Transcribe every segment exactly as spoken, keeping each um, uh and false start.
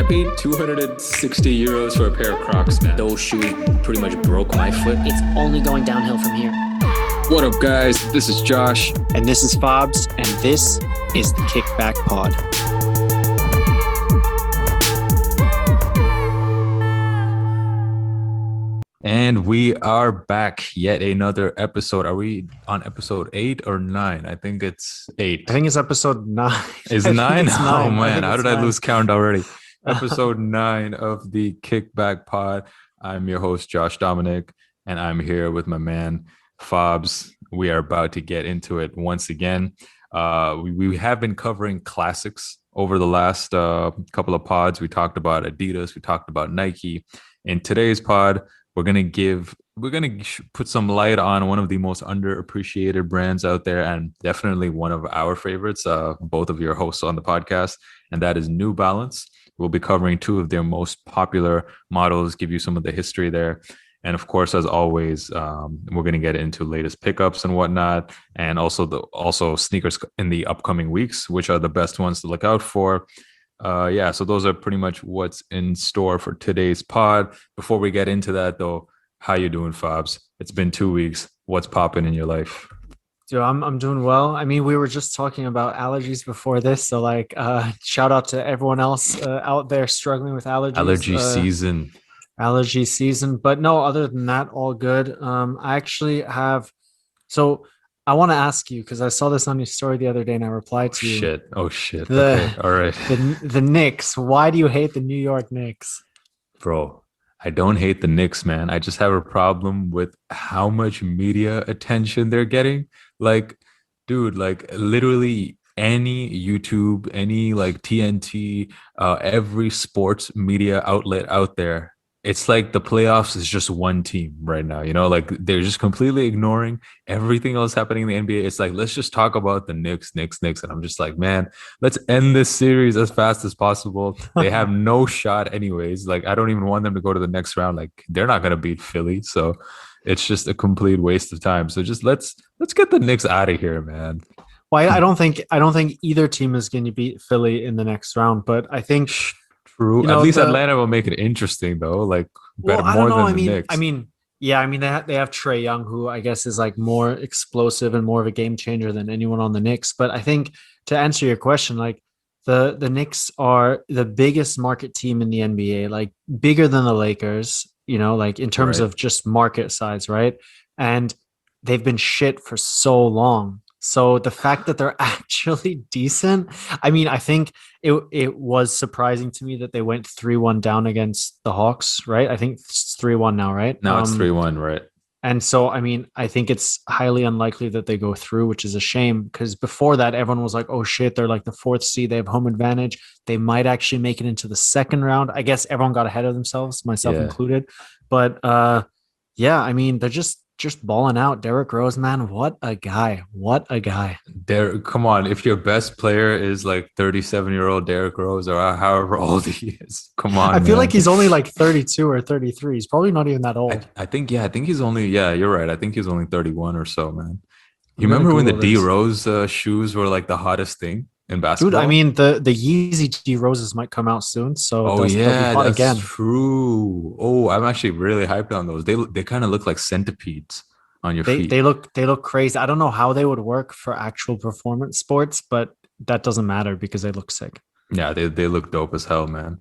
paid two hundred sixty euros for a pair of Crocs, man. Those shoes pretty much broke my foot. It's only going downhill from here. What up, guys? This is Josh. And this is Fobs, and this is the Kickback Pod. And we are back. Yet another episode. Are we on episode eight or nine? I think it's eight. I think it's episode nine. Is it nine? nine? Oh, man. How did nine. I lose count already? Episode nine of the Kickback Pod. I'm your host, Josh Dominic, and I'm here with my man, Fobs. We are about to get into it once again. Uh, we, we have been covering classics over the last uh, couple of pods. We talked about Adidas. We talked about Nike. In today's pod, we're going to give, we're going to put some light on one of the most underappreciated brands out there, and definitely one of our favorites, uh, both of your hosts on the podcast, and that is New Balance. We'll be covering two of their most popular models, give you some of the history there. And of course, as always, um, we're going to get into latest pickups and whatnot, and also the also sneakers in the upcoming weeks, which are the best ones to look out for. Uh, yeah, so those are pretty much what's in store for today's pod. Before we get into that, though, how you doing, Fobs? It's been two weeks. What's popping in your life? Dude, I'm I'm doing well. I mean, we were just talking about allergies before this, so like, uh, shout out to everyone else uh, out there struggling with allergies. Allergy uh, season. Allergy season, but no, other than that, all good. Um, I actually have. So I want to ask you, because I saw this on your story the other day, and I replied to you. Shit! Oh shit! The, okay, all right. The the Knicks. Why do you hate the New York Knicks, bro? I don't hate the Knicks, man. I just have a problem with how much media attention they're getting. Like, dude, like literally any YouTube, any like T N T, uh, every sports media outlet out there, it's like the playoffs is just one team right now, you know, like they're just completely ignoring everything else happening in the N B A. It's like, let's just talk about the Knicks, Knicks, Knicks. And I'm just like, man, let's end this series as fast as possible. They have no shot anyways. Like, I don't even want them to go to the next round. Like, they're not going to beat Philly. So it's just a complete waste of time. So just let's, let's get the Knicks out of here, man. Well, I don't think, I don't think either team is going to beat Philly in the next round, but I think True. You know, At least the, Atlanta will make it interesting, though. Like, better, well, I more don't know. than I the mean, Knicks. I mean, yeah, I mean, they have, they have Trae Young, who I guess is like more explosive and more of a game changer than anyone on the Knicks. But I think to answer your question, like the the Knicks are the biggest market team in the N B A, like bigger than the Lakers. You know, like in terms Right. of just market size, right? And they've been shit for so long. So the fact that they're actually decent, I mean, I think it it was surprising to me that they went three one down against the Hawks, right? I think it's three one now, right? Now it's Um, three one, right? And so, I mean, I think it's highly unlikely that they go through, which is a shame, because before that, everyone was like, oh shit, they're like the fourth seed. They have home advantage. They might actually make it into the second round. I guess everyone got ahead of themselves, myself Yeah. included. But uh, yeah, I mean, they're just just balling out. Derrick Rose, man, what a guy. What a guy. There, come on. If your best player is like thirty-seven-year-old Derrick Rose or however old he is, come on. I feel man. like he's only like thirty-two or thirty-three. He's probably not even that old. I, I think, yeah, I think he's only, yeah, you're right. I think he's only thirty-one or so, man. You I'm gonna remember when the Google D this. Rose uh, shoes were like the hottest thing in basketball? Dude, I mean, the, the Yeezy D Roses might come out soon. So oh they'll, they'll yeah, be hot that's again. true. Oh, I'm actually really hyped on those. They they kind of look like centipedes on your They feet. they look they look crazy. I don't know how they would work for actual performance sports, but that doesn't matter because they look sick. Yeah, they they look dope as hell, man.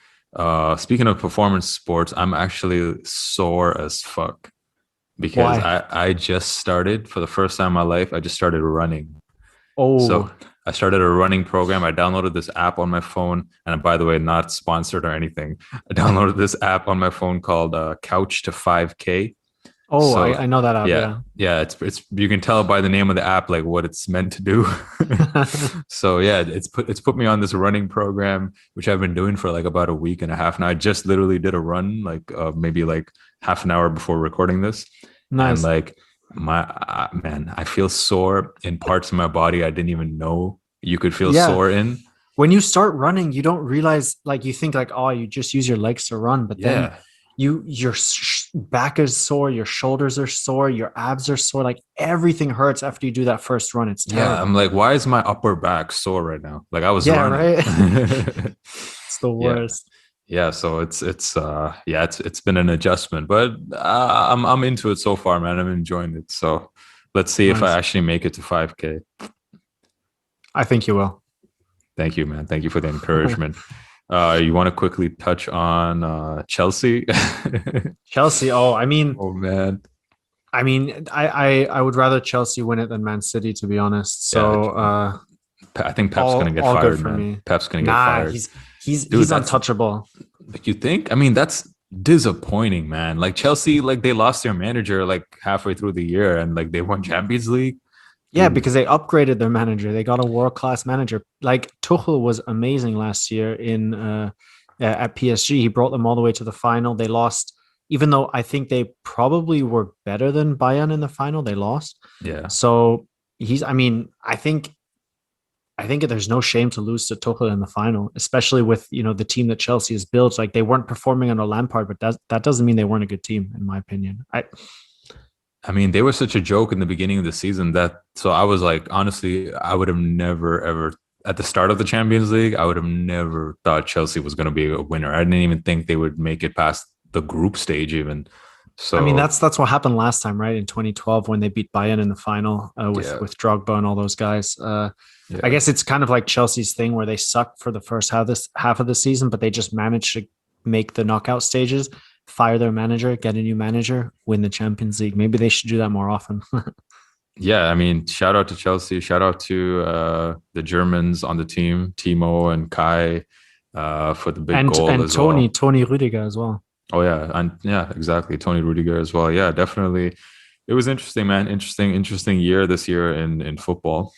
Uh, speaking of performance sports, I'm actually sore as fuck because Why? I I just started for the first time in my life. I just started running. Oh, So I started a running program. I downloaded this app on my phone, and by the way, not sponsored or anything. I downloaded this app on my phone called uh, Couch to five K. oh, so, I, I know that app. yeah, Yeah. yeah. It's it's you can tell by the name of the app like what it's meant to do. So yeah, it's put it's put me on this running program, which I've been doing for like about a week and a half now. I just literally did a run like uh, maybe like half an hour before recording this, Nice. and like my uh, man, I feel sore in parts of my body I didn't even know you could feel Yeah. sore in. When you start running, you don't realize, like, you think like, oh, you just use your legs to run, but then Yeah. you your sh- back is sore, your shoulders are sore, your abs are sore, like everything hurts after you do that first run. It's terrible. Yeah, I'm like, why is my upper back sore right now? Like I was Yeah, running. right? It's the Yeah. worst. Yeah, so it's it's uh yeah, it's it's been an adjustment, but uh, I'm I'm into it so far, man. I'm enjoying it. So let's see if I Nice. actually make it to five K. I think you will. Thank you, man. Thank you for the encouragement. Uh, you want to quickly touch on uh, Chelsea? Chelsea. Oh, I mean, Oh man, I mean, I, I I would rather Chelsea win it than Man City, to be honest. So uh, Pe- I think Pep's all gonna get all fired, good for man. me. Pep's gonna get Nah, fired. he's he's Dude, he's that's untouchable. like you think. I mean, that's disappointing, man. Like Chelsea, like they lost their manager like halfway through the year, and like they won Champions League. Yeah, Dude, because they upgraded their manager. They got a world class manager. Like Tuchel was amazing last year in uh, uh, at P S G. He brought them all the way to the final. They lost, even though I think they probably were better than Bayern in the final. They lost. yeah, So he's. I mean, I think. I think there's no shame to lose to Tuchel in the final, especially with you know the team that Chelsea has built. Like they weren't performing under Lampard, but that that doesn't mean they weren't a good team, in my opinion. I I mean, they were such a joke in the beginning of the season that so I was like, honestly, I would have never ever at the start of the Champions League, I would have never thought Chelsea was going to be a winner. I didn't even think they would make it past the group stage even. So I mean, that's that's what happened last time, right? In twenty twelve when they beat Bayern in the final uh, with yeah, with Drogba and all those guys. Uh, yeah. I guess it's kind of like Chelsea's thing where they suck for the first half this half of the season, but they just manage to make the knockout stages, fire their manager, get a new manager, win the Champions League. Maybe they should do that more often. Yeah, I mean, shout out to Chelsea. Shout out to uh, the Germans on the team, Timo and Kai, uh, for the big and goal and as Tony well. Tony Rudiger as well. Oh yeah, and yeah, exactly. Tony Rudiger as well. Yeah, definitely. It was interesting, man. Interesting, interesting year this year in in football.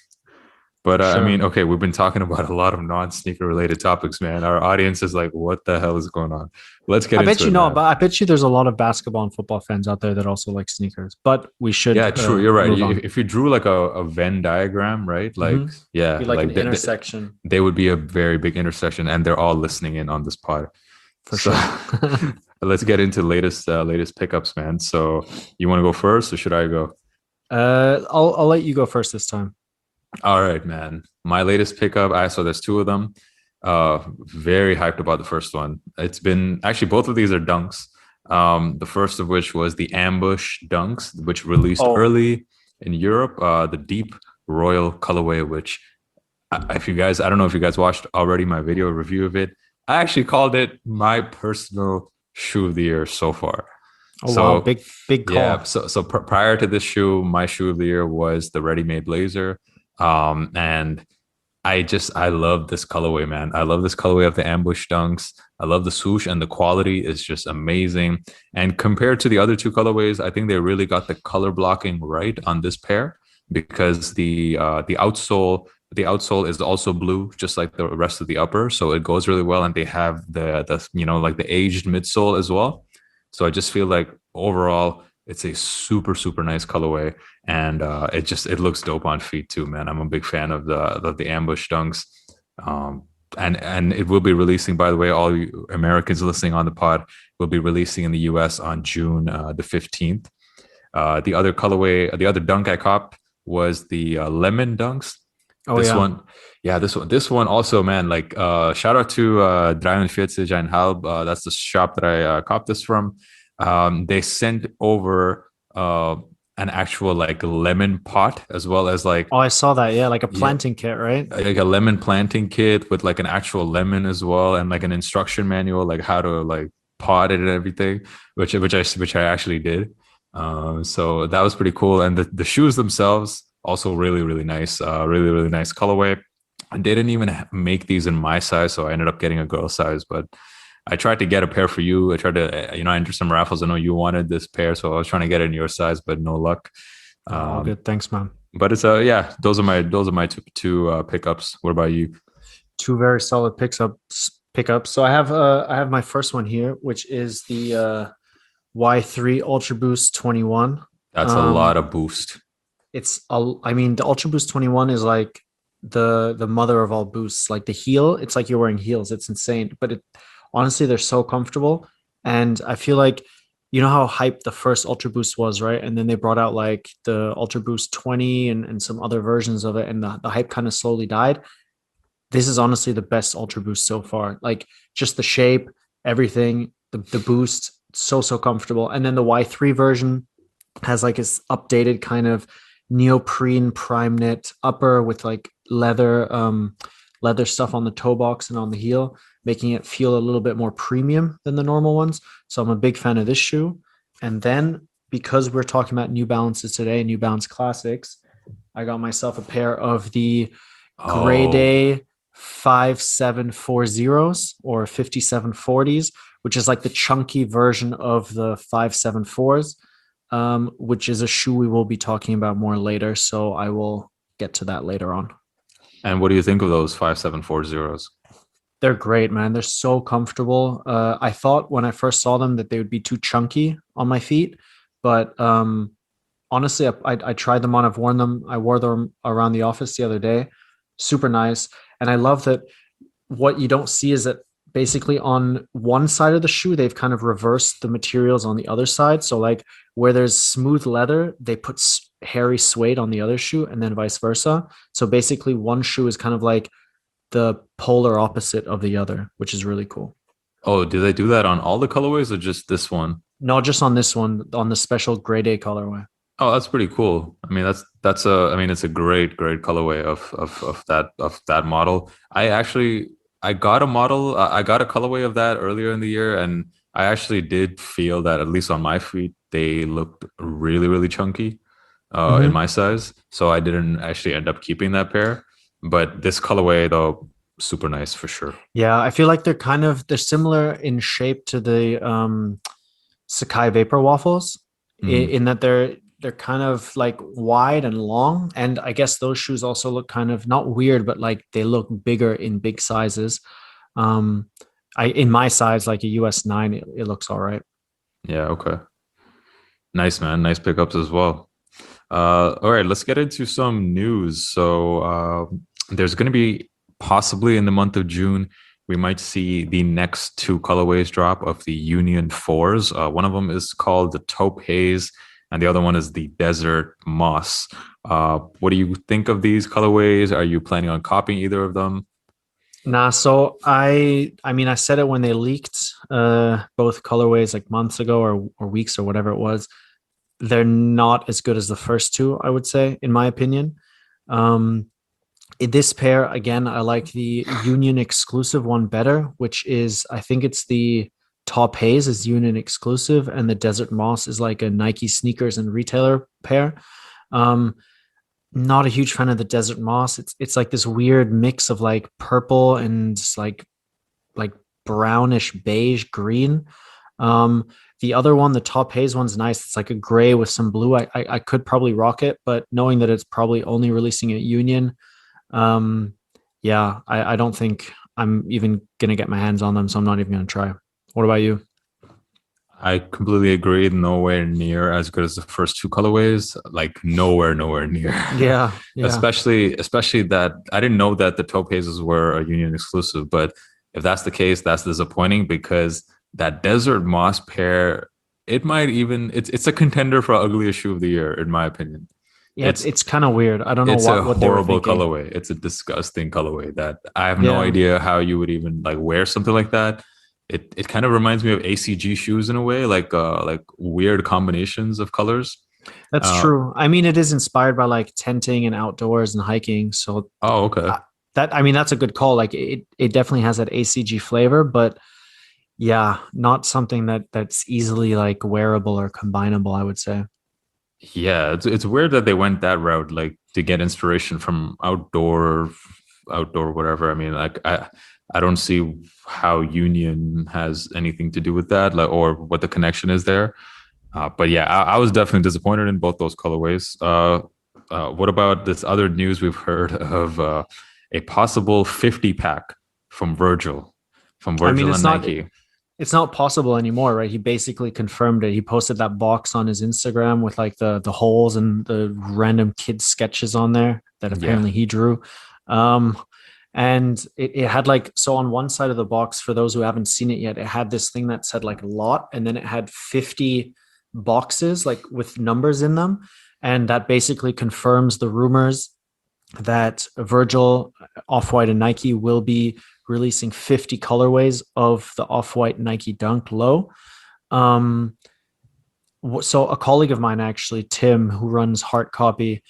But uh, I Sure. mean, okay, we've been talking about a lot of non-sneaker related topics, man. Our audience is like, "What the hell is going on?" Let's get I into bet you it, know, man. but I bet you there's a lot of basketball and football fans out there that also like sneakers. But we should. Yeah, true. uh, You're right. move You- on. If you drew like a, a Venn diagram, right? Like, Mhm. yeah, Be like, an they, they- intersection they would be a very big intersection, and they're all listening in on this pod. for So sure. let's get into latest uh, latest pickups, man. So you want to go first, or should I go? uh, I'll I'll let you go first this time. All right, man. My latest pickup. I so there's two of them. Uh, very hyped about the first one. It's been actually both of these are dunks. Um, the first of which was the Ambush Dunks, which released Oh. early in Europe. Uh, the Deep Royal colorway, which uh, if you guys, I don't know if you guys watched already my video review of it. I actually called it my personal shoe of the year so far. Oh So, wow, big big call. Yeah. So so pr- prior to this shoe, my shoe of the year was the Ready Made Blazer. Um, and I just I love this colorway, man. I love this colorway of the Ambush Dunks. I love the swoosh, and the quality is just amazing. And compared to the other two colorways, I think they really got the color blocking right on this pair because the uh, the outsole the outsole is also blue, just like the rest of the upper, so it goes really well. And they have the the you know like the aged midsole as well. So I just feel like overall it's a super super nice colorway, and uh, it just it looks dope on feet too, man. I'm a big fan of the of the Ambush Dunks, um, and and it will be releasing. By the way, all you Americans listening on the pod will be releasing in the U S on June uh, the fifteenth. Uh, the other colorway, the other dunk I copped was the uh, Lemon Dunks. Oh this yeah. one, yeah, this one, this one also, man. Like, uh, shout out to uh, dreiundvierzig Halb. Uh, that's the shop that I uh, copped this from. Um, they sent over uh, an actual like lemon pot as well as like Oh, I saw that. Yeah, like a Yeah. planting kit, right? like a lemon planting kit with like an actual lemon as well, and like an instruction manual, like how to like pot it and everything, which which I which I actually did. Um, so that was pretty cool, and the the shoes themselves also really really nice, uh, really really nice colorway. And they didn't even ha- make these in my size, so I ended up getting a girl size. But I tried to get a pair for you. I tried to, uh, you know, enter some raffles. I know you wanted this pair, so I was trying to get it in your size, but no luck. All Um, good. Thanks, man. but it's uh yeah, those are my those are my two, two uh, pickups. What about you? Two very solid picks up pickups. So I have uh I have my first one here, which is the uh Y three Ultra Boost twenty-one. That's a Um, lot of boost. It's a, I mean, the Ultra Boost twenty-one is like the the mother of all boosts. Like the heel, it's like you're wearing heels. It's insane. But it honestly, they're so comfortable. And I feel like you know how hyped the first Ultra Boost was, right? And then they brought out like the Ultra Boost twenty and, and some other versions of it, and the, the hype kind of slowly died. This is honestly the best Ultra Boost so far. Like just the shape, everything. The the boost, so so comfortable. And then the Y three version has like this updated kind of neoprene prime knit upper with like leather um leather stuff on the toe box and on the heel, making it feel a little bit more premium than the normal ones. So I'm a big fan of this shoe. And then because we're talking about New Balances today, New Balance Classics, I got myself a pair of the Grade Oh. A five seven four zeros or fifty-seven forties, which is like the chunky version of the five seven fours, um, which is a shoe we will be talking about more later. So I will get to that later on. And what do you think of those five seven four zeros? They're great, man. They're so comfortable. Uh, I thought when I first saw them that they would be too chunky on my feet, but um, honestly, I, I, I tried them on. I've worn them. I wore them around the office the other day. Super nice. And I love that what you don't see is that basically on one side of the shoe, they've kind of reversed the materials on the other side. So like where there's smooth leather, they put hairy suede on the other shoe and then vice versa. So basically one shoe is kind of like the polar opposite of the other, which is really cool. Oh, do they do that on all the colorways or just this one? Not just on this one, on the special grade A colorway. Oh, that's pretty cool. I mean, that's that's a I mean, it's a great great colorway of of of that of that model. I actually I got a model uh, I got a colorway of that earlier in the year, and I actually did feel that at least on my feet they looked really really chunky uh, Mhm. in my size. So I didn't actually end up keeping that pair. But this colorway though, super nice for sure. Yeah, I feel like they're kind of they're similar in shape to the um Sakai Vapor Waffles i- Mhm. in that they're they're kind of like wide and long. And I guess those shoes also look kind of not weird, but like they look bigger in big sizes. Um, I in my size, like a U S nine, it, it looks all right. Yeah, okay. Nice, man. Nice pickups as well. Uh, all right, let's get into some news. So, uh, there's going to be possibly in the month of June, we might see the next two colorways drop of the Union fours. Uh, one of them is called the Taupe Haze, and the other one is the Desert Moss. Uh, what do you think of these colorways? Are you planning on copying either of them? Nah, so I I mean I said it when they leaked uh both colorways like months ago or or weeks or whatever it was. They're not as good as the first two, I would say, in my opinion. Um in this pair, again, I like the Union exclusive one better, which is I think it's the Top Haze is Union exclusive, and the Desert Moss is like a Nike sneakers and retailer pair. Um, not a huge fan of the Desert Moss. It's it's like this weird mix of like purple and like like brownish beige green. Um, the other one, the Top Haze one's nice. It's like a gray with some blue. I, I I could probably rock it, but knowing that it's probably only releasing at Union, um, yeah, I, I don't think I'm even gonna get my hands on them, so I'm not even gonna try. What about you? I completely agree. Nowhere near as good as the first two colorways. Like nowhere, nowhere near. Yeah, yeah. especially, especially that I didn't know that the Taupe Hazes were a Union exclusive. But if that's the case, that's disappointing because that Desert Moss pair, it might even it's it's a contender for ugliest shoe of the year, in my opinion. Yeah, it's It's it's kind of weird. I don't know it's what, a what they were horrible thinking. colorway. It's a disgusting colorway that I have no Yeah. idea how you would even like wear something like that. It it kind of reminds me of A C G shoes in a way, like uh like weird combinations of colors. That's Uh, true. I mean, it is inspired by like tenting and outdoors and hiking. So Oh, okay. that I mean, that's a good call. Like it it definitely has that A C G flavor, but yeah, not something that that's easily like wearable or combinable, I would say. Yeah, it's it's weird that they went that route, like to get inspiration from outdoor, outdoor whatever. I mean, like I I don't see how Union has anything to do with that, like or what the connection is there. Uh, but yeah, I, I was definitely disappointed in both those colorways. Uh, uh, what about this other news we've heard of uh, a possible fifty pack from Virgil, from I mean, Virgil it's and not- Nike? It's not possible anymore, right? He basically confirmed it. He posted that box on his Instagram with like the the holes and the random kid sketches on there that Yeah. apparently he drew. Um, and it, it had like, so on one side of the box, for those who haven't seen it yet, it had this thing that said like lot, and then it had fifty boxes like with numbers in them. And that basically confirms the rumors that Virgil, Off-White, and Nike will be releasing fifty colorways of the Off-White Nike Dunk Low. Um, so a colleague of mine, actually, Tim, who runs Heart Copy,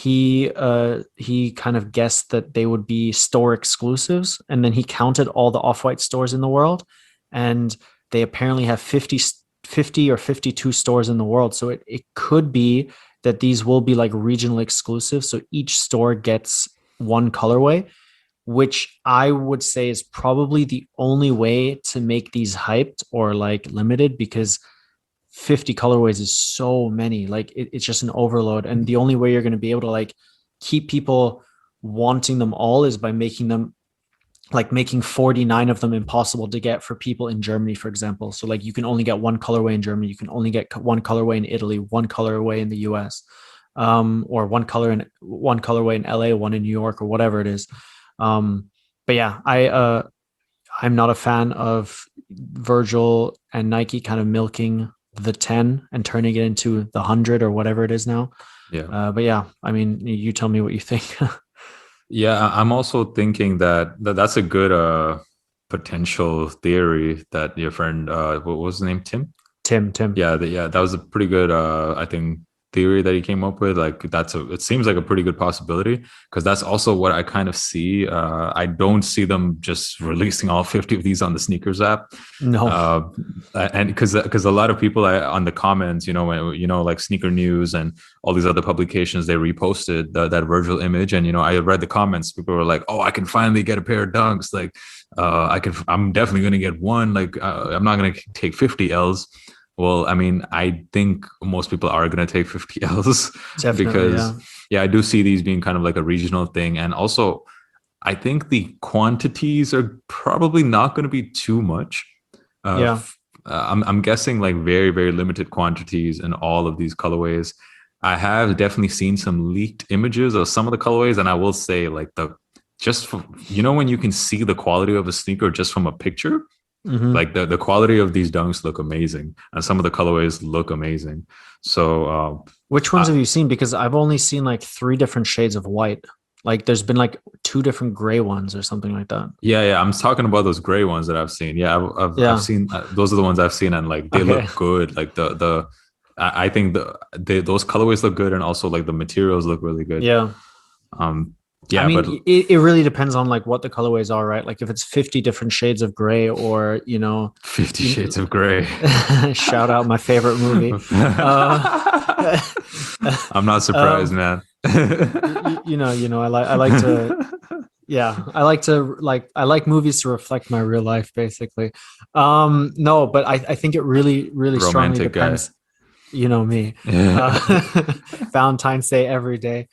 he uh, he kind of guessed that they would be store exclusives, and then he counted all the Off-White stores in the world, and they apparently have fifty, fifty or fifty-two stores in the world. So it, it could be that these will be like regional exclusive. So each store gets one colorway, which I would say is probably the only way to make these hyped or like limited, because fifty colorways is so many. Like it, it's just an overload. And the only way you're going to be able to like keep people wanting them all is by making them like making forty-nine of them impossible to get for people in Germany, for example. So like you can only get one colorway in Germany, you can only get one colorway in Italy, one colorway in the U S, um, or one color in one colorway in L A, one in New York, or whatever it is. Um, but yeah, I uh, I'm not a fan of Virgil and Nike kind of milking the ten and turning it into the hundred or whatever it is now. Yeah. Uh, but yeah, I mean, you tell me what you think. Yeah, I- I'm also thinking that, that that's a good uh potential theory that your friend uh what was his name, Tim? Tim, Tim. Yeah, the, yeah, that was a pretty good uh I think theory that he came up with. Like that's a it seems like a pretty good possibility, because that's also what I kind of see. Uh I don't see them just releasing all fifty of these on the sneakers app. No. Uh and because because a lot of people I, on the comments, you know, when, you know, like Sneaker News and all these other publications, they reposted the, that Virgil image, and you know, I read the comments. People were like, "Oh, I can finally get a pair of Dunks. Like, uh, I can. I'm definitely going to get one. Like, uh, I'm not going to take fifty L's." Well, I mean, I think most people are going to take fifty L's because, yeah. yeah, I do see these being kind of like a regional thing. And also, I think the quantities are probably not going to be too much. Uh, Yeah. uh, I'm, I'm guessing like very, very limited quantities in all of these colorways. I have definitely seen some leaked images of some of the colorways. And I will say, like, the just, for, you know, when you can see the quality of a sneaker just from a picture, Mhm. like the, the quality of these Dunks look amazing, and some of the colorways look amazing. So uh, Which ones uh, have you seen? Because I've only seen like three different shades of white. Like there's been like two different gray ones or something like that. yeah, yeah, I'm talking about those gray ones that I've seen. Yeah, I've, I've, Yeah. I've seen uh, those are the ones I've seen, and like they Okay. look good. Like the the I I think the they, those colorways look good, and also like the materials look really good. Yeah. Um. Yeah, I mean, but it, it really depends on like what the colorways are, right? Like if it's fifty different shades of gray, or, you know, Fifty Shades of Grey. shout out my favorite movie. Uh, I'm not surprised, um, man. you, you know, you know, I like, I like to, yeah, I like to like, I like movies to reflect my real life, basically. Um, no, but I, I think it really, really strongly Romantic guy. depends. You know me, Yeah. uh, Valentine's Day every day.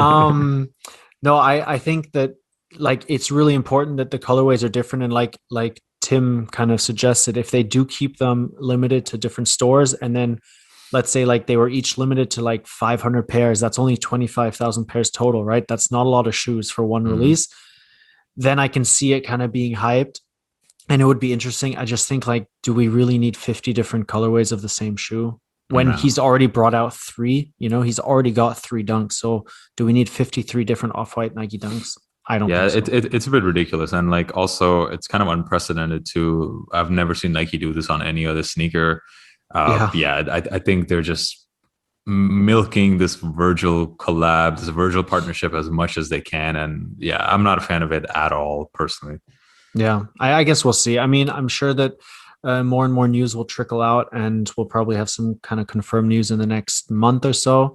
Um, no, I, I think that like it's really important that the colorways are different, and like like Tim kind of suggested, if they do keep them limited to different stores, and then let's say like they were each limited to like five hundred pairs, that's only twenty-five thousand pairs total, right? That's not a lot of shoes for one Mhm. release. Then I can see it kind of being hyped, and it would be interesting. I just think like, do we really need fifty different colorways of the same shoe when No. he's already brought out three? You know, he's already got three Dunks. So do we need fifty-three different Off-White Nike Dunks? I don't Yeah, think so. it, it, it's a bit ridiculous, and like also it's kind of unprecedented too. I've never seen Nike do this on any other sneaker. Uh, yeah, I, I think they're just milking this Virgil collab, this Virgil partnership as much as they can, and yeah, I'm not a fan of it at all personally. Yeah, I, I guess we'll see. I mean, I'm sure that uh, more and more news will trickle out, and we'll probably have some kind of confirmed news in the next month or so.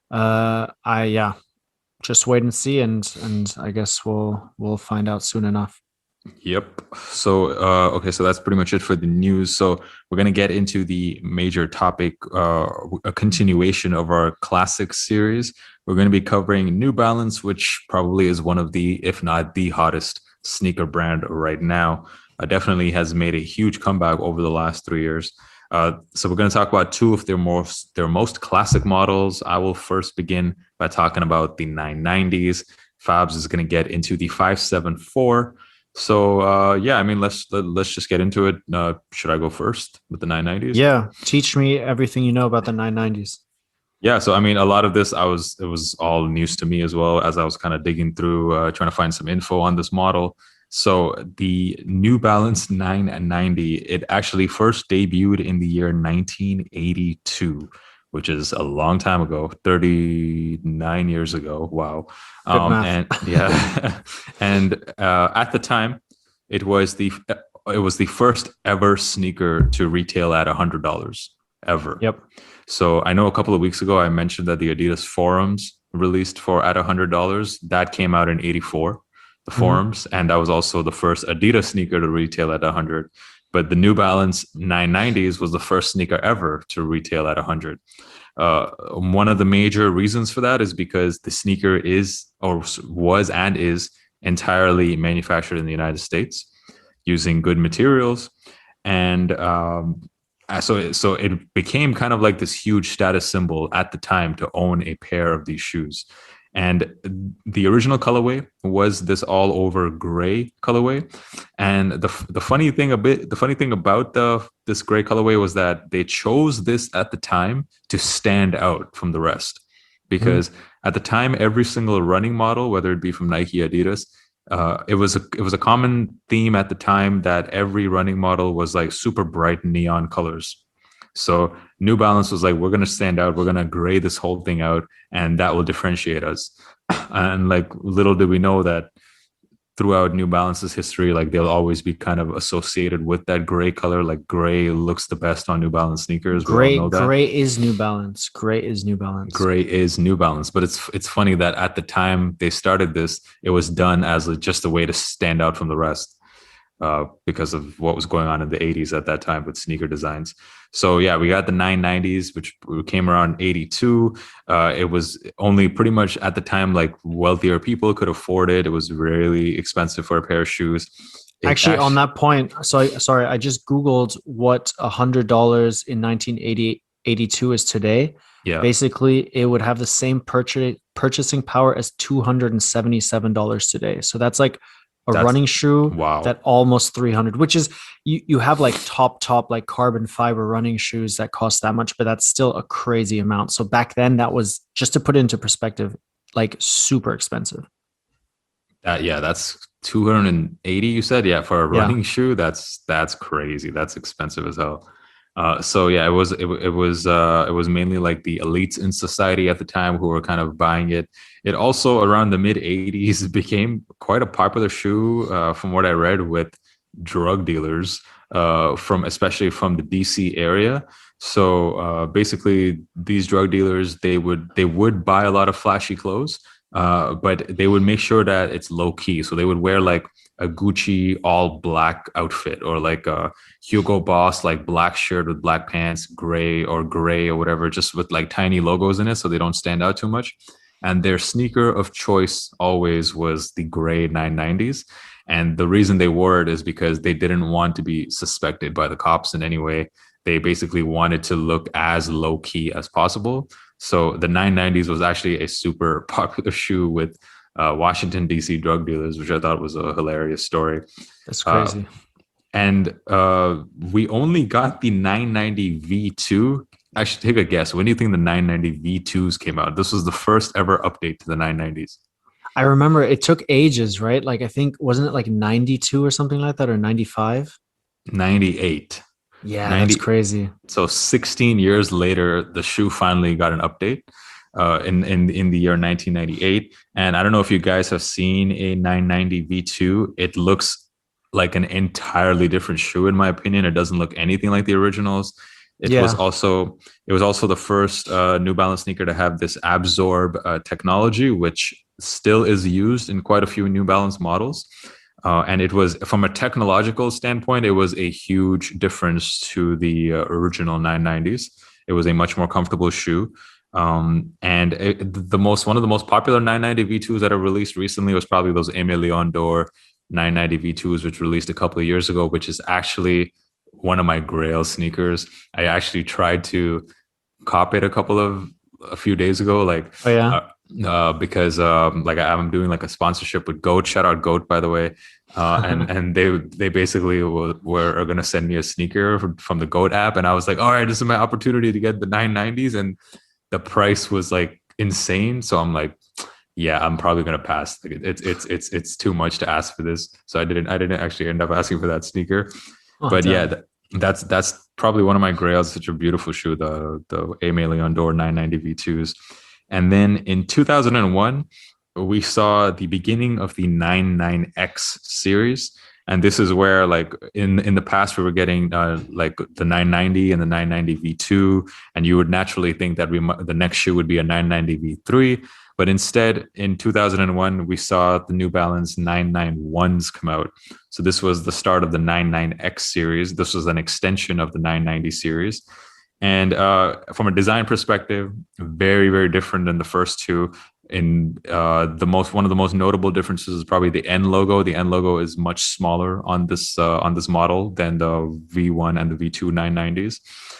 Uh, I yeah, just wait and see, and and I guess we'll we'll find out soon enough. Yep. So, uh, okay, so that's pretty much it for the news. So we're going to get into the major topic, uh, a continuation of our classic series. We're going to be covering New Balance, which probably is one of the, if not the hottest sneaker brand right now. Uh, definitely has made a huge comeback over the last three years. Uh, so we're going to talk about two of their most, their most classic models. I will first begin by talking about the nine nineties. Fabs is going to get into the five seven four. So uh, yeah, I mean, let's let, let's just get into it. Uh, should I go first with the nine nineties? Yeah, teach me everything you know about the nine nineties. Yeah, so I mean, a lot of this I was it was all news to me as well, as I was kind of digging through, uh, trying to find some info on this model. So the New Balance nine ninety, it actually first debuted in the year nineteen eighty-two, which is a long time ago, thirty-nine years ago. Wow. Good Um, math. and yeah, and uh, at the time, it was the it was the first ever sneaker to retail at one hundred dollars ever. Yep. So I know a couple of weeks ago I mentioned that the Adidas Forums released for at one hundred dollars. That came out in eighty-four, the Mhm. Forums, and that was also the first Adidas sneaker to retail at one hundred. But the New Balance nine nineties was the first sneaker ever to retail at one hundred. Uh, one of the major reasons for that is because the sneaker is or was and is entirely manufactured in the United States using good materials. And um, uh, so, so it became kind of like this huge status symbol at the time to own a pair of these shoes. And the original colorway was this all over gray colorway. And the the funny thing a bit the funny thing about the this gray colorway was that they chose this at the time to stand out from the rest. Because mm. at the time, every single running model, whether it be from Nike, Adidas, uh, it was a it was a common theme at the time that every running model was like super bright neon colors. So New Balance was like, we're going to stand out. We're going to gray this whole thing out, and that will differentiate us. And like, little did we know that throughout New Balance's history, like they'll always be kind of associated with that gray color. Like gray looks the best on New Balance sneakers. Gray, gray is New Balance. Gray is New Balance. Gray is New Balance. But it's it's funny that at the time they started this, it was done as a, just a way to stand out from the rest. Uh, because of what was going on in the eighties at that time with sneaker designs. So yeah, we got the nine nineties, which came around eighty-two. Uh, it was only pretty much at the time, like wealthier people could afford it. It was really expensive for a pair of shoes. It actually, actually, on that point, so sorry, I just Googled what one hundred dollars in nineteen eighty, eighty-two is today. Yeah. Basically, it would have the same purchase, purchasing power as two hundred seventy-seven dollars today. So that's like a That's, running shoe wow. that almost three hundred, which is you, you have like top, top, like carbon fiber running shoes that cost that much, but that's still a crazy amount. So back then that was, just to put it into perspective, like super expensive. Uh, yeah, that's two hundred eighty, you said? Yeah, for a running yeah. shoe, that's that's crazy. That's expensive as hell. Uh, so yeah, it was it, it was uh, it was mainly like the elites in society at the time who were kind of buying it. It also around the mid eighties became quite a popular shoe, uh, from what I read, with drug dealers, uh, from especially from the D C area. So uh, basically, these drug dealers they would they would buy a lot of flashy clothes, uh, but they would make sure that it's low key. So they would wear like a Gucci all black outfit, or like a Hugo Boss like black shirt with black pants, gray or gray or whatever, just with like tiny logos in it so they don't stand out too much. And their sneaker of choice always was the gray nine nineties. And the reason they wore it is because they didn't want to be suspected by the cops in any way. They basically wanted to look as low key as possible. So the nine nineties was actually a super popular shoe with Uh, Washington, D C drug dealers, which I thought was a hilarious story. That's crazy. Uh, and uh, we only got the nine ninety V two. I should take a guess. When do you think the nine ninety V twos came out? This was the first ever update to the nine nineties. I remember it took ages, right? Like, I think, wasn't it like ninety-two or something like that, or ninety-five? ninety-eight. Yeah, ninety that's crazy. So sixteen years later, the shoe finally got an update. Uh, in, in in the year nineteen ninety-eight. And I don't know if you guys have seen a nine ninety V two. It looks like an entirely different shoe, in my opinion. It doesn't look anything like the originals. It yeah. was also it was also the first uh, New Balance sneaker to have this Absorb uh, technology, which still is used in quite a few New Balance models. Uh, and it was, from a technological standpoint, it was a huge difference to the uh, original nine nineties. It was a much more comfortable shoe. Um, and it, the most one of the most popular nine ninety V twos that are released recently was probably those Aimé Leon Dore nine ninety V twos, which released a couple of years ago, which is actually one of my grail sneakers. I actually tried to cop it a couple of a few days ago, like oh yeah, uh, uh, because um, like I'm doing like a sponsorship with Goat. Shout out Goat, by the way. Uh, and and they they basically were, were going to send me a sneaker from, from the Goat app, and I was like, all right, this is my opportunity to get the nine nineties, and the price was like insane. So I'm like, yeah, I'm probably gonna pass. Like it's it's it's it's too much to ask for this. So I didn't I didn't actually end up asking for that sneaker. Oh, But yeah, damn. th- that's that's probably one of my grails. Such a beautiful shoe, the the Aimé Leon Dore nine ninety V twos. And then in two thousand one, we saw the beginning of the ninety-nine X series. And this is where, like in in the past, we were getting uh, like the nine ninety and the nine ninety V two, and you would naturally think that we mu- the next shoe would be a nine ninety V three. But instead, in two thousand one, we saw the New Balance nine ninety-ones come out. So this was the start of the ninety-nine X series. This was an extension of the nine ninety series. And uh, from a design perspective, very, very different than the first two. In uh, the most one of the most notable differences is probably the N logo. The N logo is much smaller on this uh, on this model than the V one and the V two nine nineties.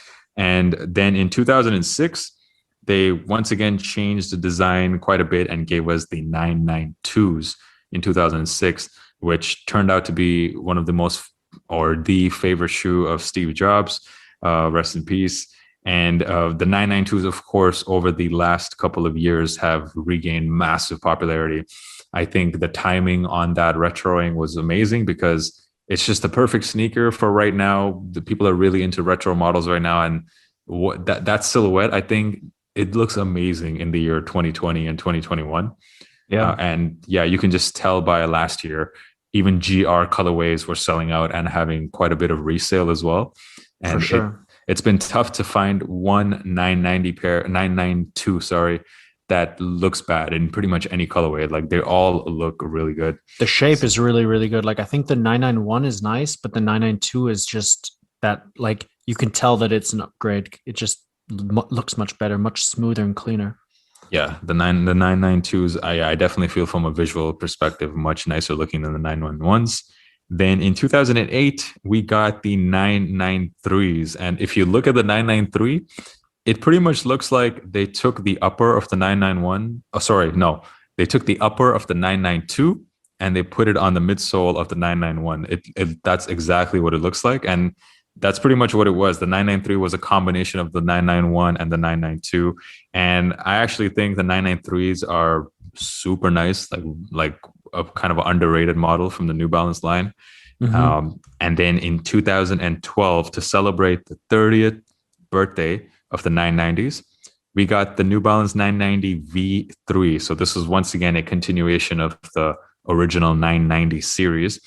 And then in two thousand six, they once again changed the design quite a bit and gave us the nine ninety-twos in two thousand six, which turned out to be one of the most or the favorite shoe of Steve Jobs. Uh, rest in peace. And uh, the nine ninety-twos, of course, over the last couple of years have regained massive popularity. I think the timing on that retroing was amazing because it's just the perfect sneaker for right now. The people are really into retro models right now. And what that, that silhouette, I think it looks amazing in the year twenty twenty and twenty twenty-one. Yeah. Uh, and yeah, you can just tell by last year, even G R colorways were selling out and having quite a bit of resale as well. And For sure. it, it's been tough to find one nine ninety pair, nine ninety-two, sorry, that looks bad in pretty much any colorway. Like they all look really good. The shape is really, really good. Like I think the nine ninety-one is nice, but the nine ninety-two is just that, like you can tell that it's an upgrade. It just m- looks much better, much smoother and cleaner. Yeah, the nine the nine ninety-twos, I, I definitely feel from a visual perspective much nicer looking than the nine eleves. Then in two thousand eight, we got the nine ninety-threes. And if you look at the nine ninety-three, it pretty much looks like they took the upper of the nine ninety-one. Oh, sorry, no. They took the upper of the nine ninety-two and they put it on the midsole of the nine ninety-one. It, it That's exactly what it looks like. And that's pretty much what it was. The nine ninety-three was a combination of the nine ninety-one and the nine ninety-two. And I actually think the nine ninety-threes are super nice, like like a kind of underrated model from the New Balance line. Mhm. Um, and then in two thousand twelve, to celebrate the thirtieth birthday of the nine nineties, we got the New Balance nine ninety V three. So this is once again a continuation of the original nine ninety series.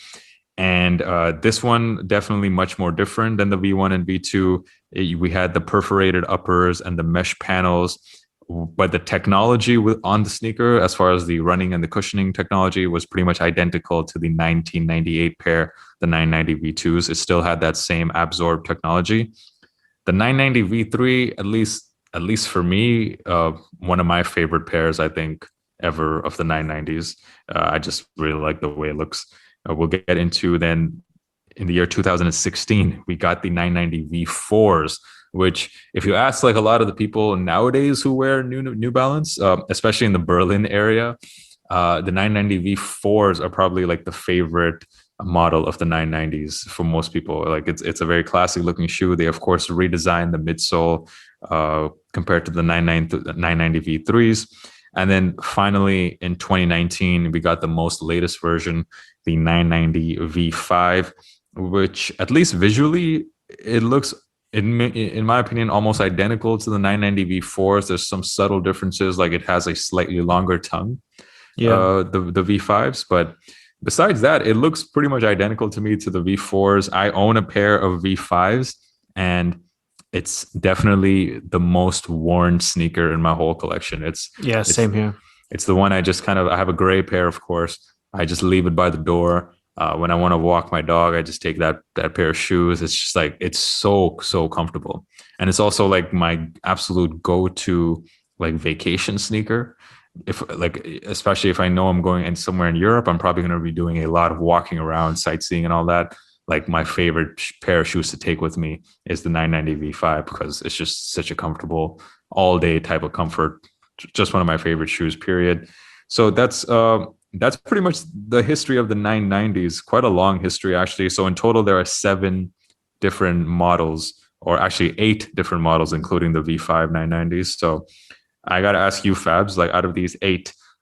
And uh, this one definitely much more different than the V one and V two. It- we had the perforated uppers and the mesh panels, but the technology with, on the sneaker, as far as the running and the cushioning technology, was pretty much identical to the nineteen ninety-eight pair, the nine ninety V twos. It still had that same absorb technology. The nine ninety V three, at least at least for me, uh, one of my favorite pairs, I think, ever of the nine nineties. Uh, I just really like the way it looks. Uh, we'll get into then in the year two thousand sixteen, we got the nine ninety V fours, which if you ask like a lot of the people nowadays who wear New New Balance, uh, especially in the Berlin area, uh, the nine ninety V fours are probably like the favorite model of the nine nineties for most people. Like it's it's a very classic looking shoe. They of course redesigned the midsole uh, compared to the nine ninety V threes. And then finally in twenty nineteen, we got the most latest version, the nine ninety V five, which at least visually, it looks, in, in my opinion, almost identical to the nine ninety V fours. There's some subtle differences, like it has a slightly longer tongue, Yeah. uh, the, the V fives. But besides that, it looks pretty much identical to me to the V fours. I own a pair of V fives, and it's definitely the most worn sneaker in my whole collection. It's Yeah, it's, same here. It's the one I just kind of, I have a gray pair, of course. I just leave it by the door. Uh, when I want to walk my dog, I just take that that pair of shoes. It's just like, it's so, so comfortable. And it's also like my absolute go-to like vacation sneaker. If like, especially if I know I'm going in somewhere in Europe, I'm probably going to be doing a lot of walking around, sightseeing and all that. Like my favorite pair of shoes to take with me is the nine ninety V five, because it's just such a comfortable all day type of comfort. Just one of my favorite shoes, period. So that's uh, that's pretty much the history of the nine nineties. Quite a long history, actually. So in total, there are seven different models, or actually eight different models, including the V five nine nineties. So I got to ask you, Fabs, like out of these eight,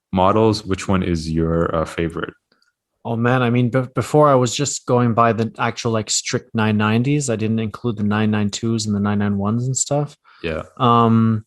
models, which one is your uh, favorite? Oh man, I mean, b- before I was just going by the actual like strict nine nineties. I didn't include the nine ninety-twos and the nine ninety-ones and stuff. Yeah. Um,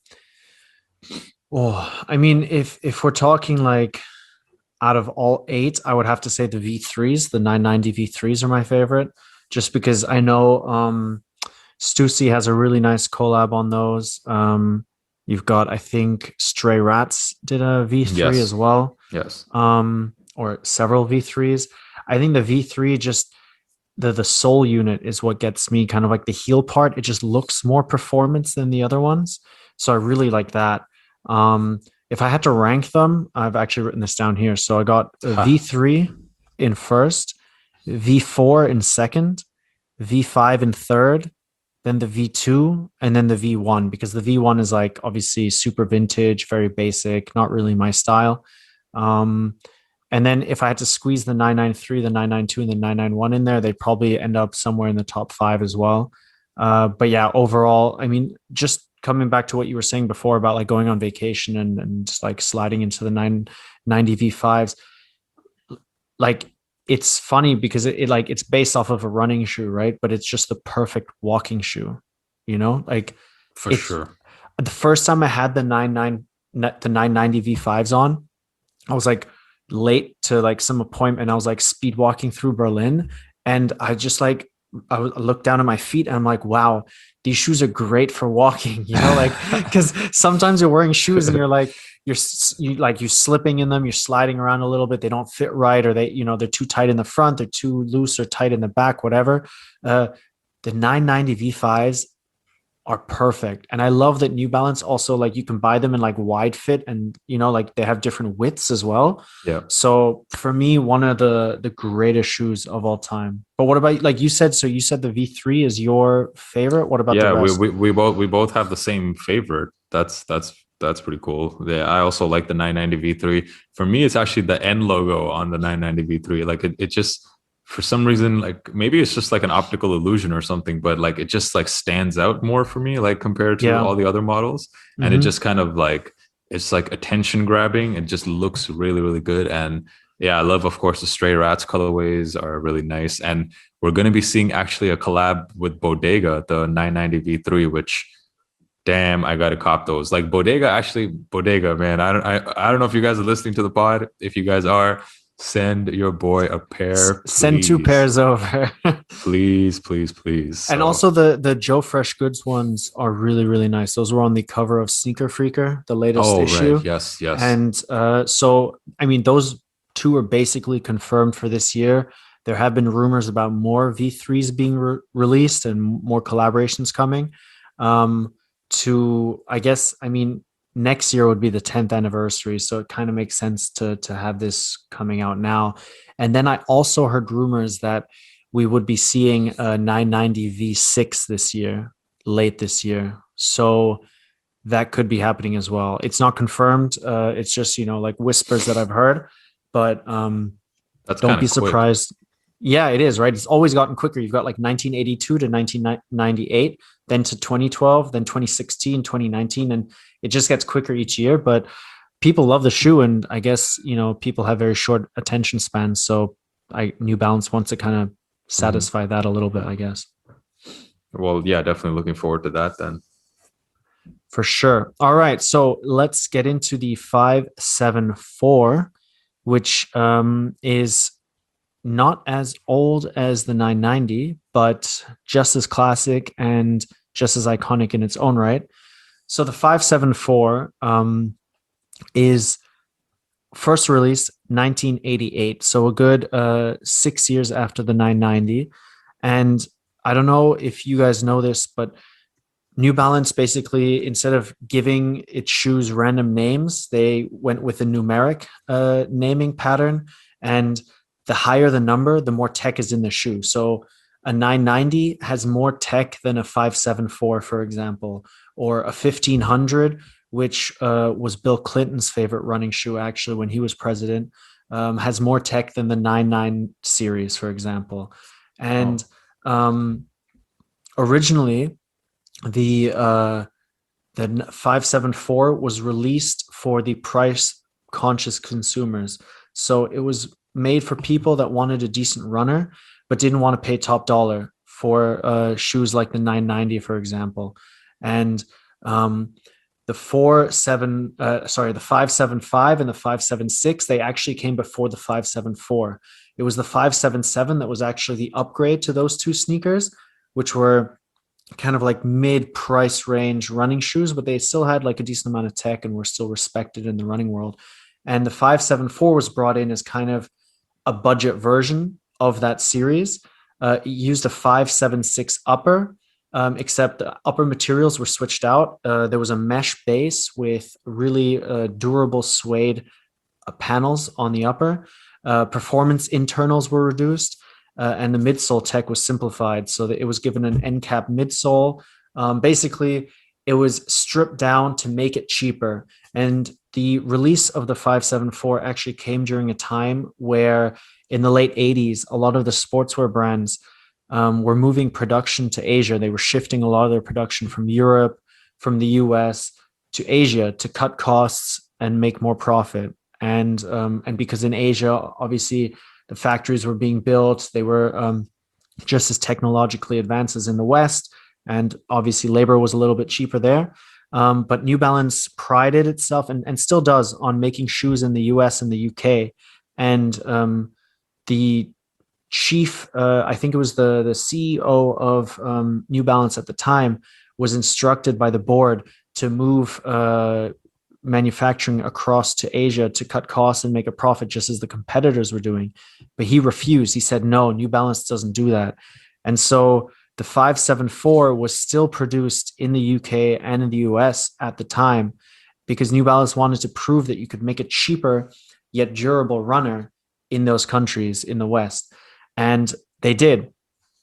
oh, I mean, if if we're talking like out of all eight, I would have to say the V threes, the nine ninety V threes are my favorite, just because I know um, Stussy has a really nice collab on those. Um, you've got, I think, Stray Rats did a V three Yes. as well, Yes. um, or several V threes. I think the V three just the the soul unit is what gets me kind of like the heel part. It just looks more performance than the other ones, so I really like that. Um, if I had to rank them, I've actually written this down here. So I got a Ha. V three in first, V four in second, V five in third, then the V two, and then the V one, because the V one is like obviously super vintage, very basic, not really my style. Um, and then if I had to squeeze the nine ninety-three, the nine ninety-two, and the nine ninety-one in there, they'd probably end up somewhere in the top five as well. Uh, but yeah, overall, I mean, just coming back to what you were saying before about like going on vacation and, and just like sliding into the nine ninety V fives, like it's funny because it, it like it's based off of a running shoe, right? But it's just the perfect walking shoe, you know, like For it's sure. the first time I had the nine nine the nine ninety V fives on, I was like late to like some appointment. I was like speed walking through Berlin, and I just like I looked down at my feet and I'm like, wow, these shoes are great for walking, you know, like because sometimes you're wearing shoes and you're like you're you like you're slipping in them, you're sliding around a little bit, they don't fit right, or they, you know, they're too tight in the front, they're too loose or tight in the back, whatever. Uh, the nine ninety V fives are perfect. And I love that New Balance also, like, you can buy them in like wide fit, and you know, like they have different widths as well. Yeah. So for me, one of the the greatest shoes of all time. But what about, like you said, so you said the V three is your favorite. What about Yeah, the we, rest? we we both we both have the same favorite. That's that's that's pretty cool. Yeah, I also like the nine ninety V three. For me, it's actually the N logo on the nine ninety V three. Like it, it just, for some reason, like maybe it's just like an optical illusion or something, but like it just like stands out more for me, like compared to Yeah. all the other models. And it Mhm. just kind of like, it's like attention grabbing. It just looks really, really good. And yeah, I love, of course, the Stray Rats colorways are really nice. And we're going to be seeing actually a collab with Bodega, the nine ninety V three, which, damn, I got to cop those. Like Bodega, actually, Bodega, man. I don't, I, I don't know if you guys are listening to the pod. If you guys are, send your boy a pair. S- Send two please. pairs over. Please, please, please. And So, also the the Joe Fresh Goods ones are really, really nice. Those were on the cover of Sneaker Freaker, the latest oh, issue. right. Yes, yes. And uh, so, I mean, those two are basically confirmed for this year. There have been rumors about more V threes being re- released and more collaborations coming. Um, to, I guess, I mean, next year would be the tenth anniversary, so it kind of makes sense to to have this coming out now. And then I also heard rumors that we would be seeing a nine ninety V six this year, late this year. So that could be happening as well. It's not confirmed. Uh, it's just, you know, like whispers that I've heard, but um, That's don't kind be of quick. surprised. Yeah, it is, right? It's always gotten quicker. You've got like nineteen eighty-two to nineteen ninety-eight, then to twenty twelve, then twenty sixteen, twenty nineteen, and it just gets quicker each year. But people love the shoe, and I guess, you know, people have very short attention spans. So I New Balance wants to kind of satisfy that a little bit, I guess. Well, yeah, definitely looking forward to that then. For sure. All right. So let's get into the five seven four, which um, is not as old as the nine ninety, but just as classic and just as iconic in its own right. So the five seven four um, is first released nineteen eighty-eight. So a good uh, six years after the nine ninety. And I don't know if you guys know this, but New Balance basically, instead of giving its shoes random names, they went with a numeric uh, naming pattern. And the higher the number, the more tech is in the shoe. So a nine ninety has more tech than a five seven four, for example, or a fifteen hundred, which uh, was Bill Clinton's favorite running shoe, actually, when he was president, um, has more tech than the nine nine series, for example. And um, originally, the uh, the five seven four was released for the price conscious consumers. So it was made for people that wanted a decent runner, but didn't want to pay top dollar for uh, shoes like the nine ninety, for example. And um, the four seven, uh, sorry, the five seven five and the five seven six, they actually came before the five seven four. It was the five seven seven that was actually the upgrade to those two sneakers, which were kind of like mid price range running shoes, but they still had like a decent amount of tech and were still respected in the running world. And the five seven four was brought in as kind of a budget version of that series. Uh, it used a five seven six upper, um, except the upper materials were switched out. Uh, there was a mesh base with really uh, durable suede uh, panels on the upper. Uh, performance internals were reduced. Uh, and the midsole tech was simplified so that it was given an end cap midsole. Um, basically, it was stripped down to make it cheaper. And the release of the five seven four actually came during a time where in the late eighties, a lot of the sportswear brands um, were moving production to Asia. They were shifting a lot of their production from Europe, from the U S to Asia to cut costs and make more profit. And, um, and because in Asia, obviously, the factories were being built. They were um, just as technologically advanced as in the West. And obviously labor was a little bit cheaper there. Um, but New Balance prided itself and, and still does on making shoes in the U S and the U K. And um, the chief, uh, I think it was the, the C E O of um, New Balance at the time, was instructed by the board to move uh, manufacturing across to Asia to cut costs and make a profit just as the competitors were doing. But he refused. He said, no, New Balance doesn't do that. And so the five seven four was still produced in the U K and in the U S at the time because New Balance wanted to prove that you could make a cheaper yet durable runner in those countries in the West. And they did.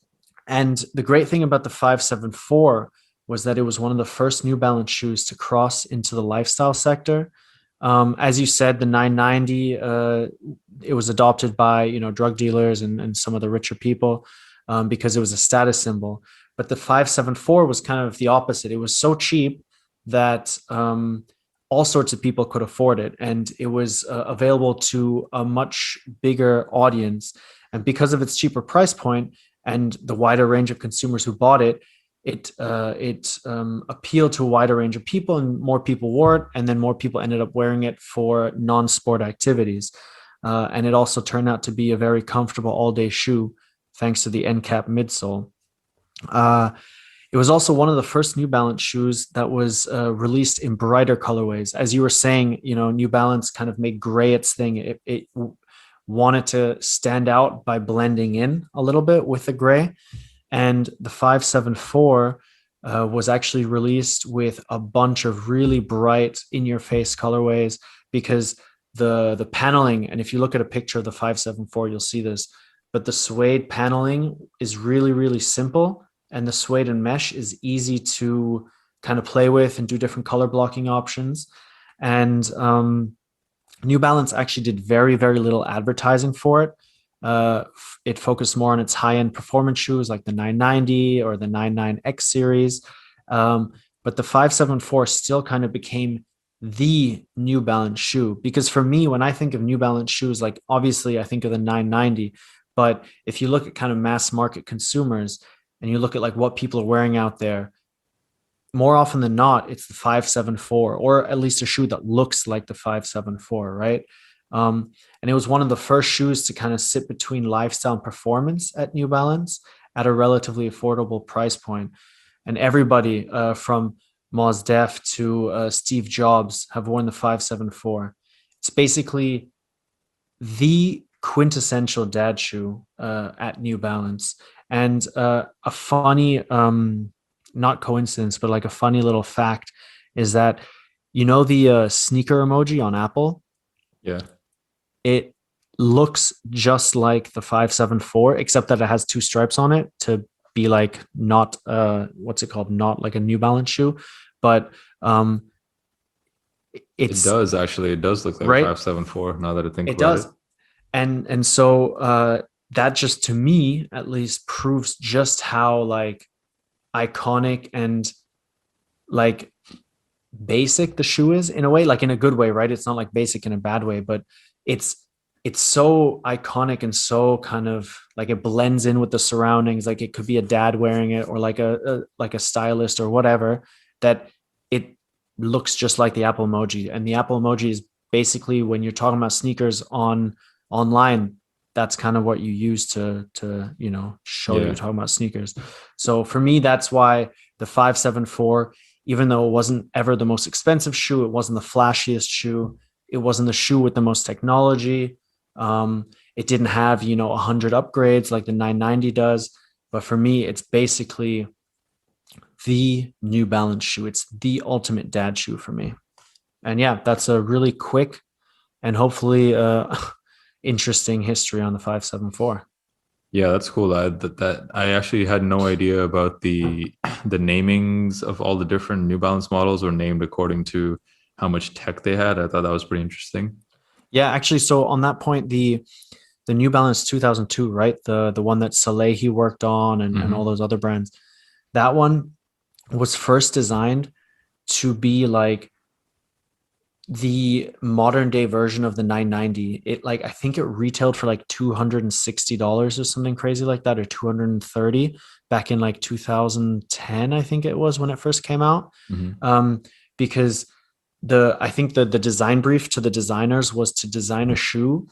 And the great thing about the five seven four was that it was one of the first New Balance shoes to cross into the lifestyle sector. Um, as you said, the nine ninety, uh, it was adopted by, you know, drug dealers and, and some of the richer people um, because it was a status symbol. But the five seven four was kind of the opposite. It was so cheap that um, all sorts of people could afford it. And it was uh, available to a much bigger audience. And because of its cheaper price point and the wider range of consumers who bought it, It uh, it um, appealed to a wider range of people, and more people wore it, and then more people ended up wearing it for non-sport activities. Uh, and it also turned out to be a very comfortable all-day shoe, thanks to the end cap midsole. Uh, it was also one of the first New Balance shoes that was uh, released in brighter colorways. As you were saying, you know, New Balance kind of made gray its thing. It, it wanted to stand out by blending in a little bit with the gray. And the five seven four uh, was actually released with a bunch of really bright in-your-face colorways because the the paneling, and if you look at a picture of the five seven four, you'll see this, but the suede paneling is really, really simple, and the suede and mesh is easy to kind of play with and do different color blocking options. And um, New Balance actually did very, very little advertising for it. Uh, it focused more on its high-end performance shoes like the nine ninety or the ninety-nine X series. Um, but the five seven four still kind of became the New Balance shoe. Because for me, when I think of New Balance shoes, like obviously I think of the nine ninety, but if you look at kind of mass market consumers and you look at like what people are wearing out there, more often than not, it's the five seven four, or at least a shoe that looks like the five seven four, right? Um, and it was one of the first shoes to kind of sit between lifestyle and performance at New Balance at a relatively affordable price point. And everybody uh, from Mos Def to uh, Steve Jobs have worn the five seven four. It's basically the quintessential dad shoe uh, at New Balance. And uh, a funny, um, not coincidence, but like a funny little fact is that, you know, the uh, sneaker emoji on Apple? Yeah. It looks just like the five seven four, except that it has two stripes on it to be like not uh what's it called? Not like a New Balance shoe, but um it's, it does actually. It does look like right? a five seven four. Now that I think it about does. it, And and so uh, that just to me at least proves just how like iconic and like basic the shoe is in a way, like in a good way, right? It's not like basic in a bad way, but it's it's so iconic and so kind of like it blends in with the surroundings. Like it could be a dad wearing it or like a, a like a stylist or whatever, that it looks just like the Apple emoji. And the Apple emoji is basically when you're talking about sneakers on online, that's kind of what you use to to you know show Yeah. that you're talking about sneakers. So for me, that's why the five seven four, even though it wasn't ever the most expensive shoe, it wasn't the flashiest shoe, it wasn't the shoe with the most technology. Um, it didn't have, you know, one hundred upgrades like the nine ninety does. But for me, it's basically the New Balance shoe. It's the ultimate dad shoe for me. And yeah, that's a really quick and hopefully uh, interesting history on the five seven four. Yeah, that's cool. I, that, that I actually had no idea about the the namings of all the different New Balance models were named according to how much tech they had. I thought that was pretty interesting. Yeah, actually, so on that point, the the New Balance two thousand two, right? The the one that Salehi worked on and, and Mhm. all those other brands. That one was first designed to be like the modern day version of the nine ninety. It like I think it retailed for like two hundred sixty dollars or something crazy like that, or two hundred thirty back in like two thousand ten, I think it was when it first came out. Mhm. Um, because the I think the the design brief to the designers was to design a shoe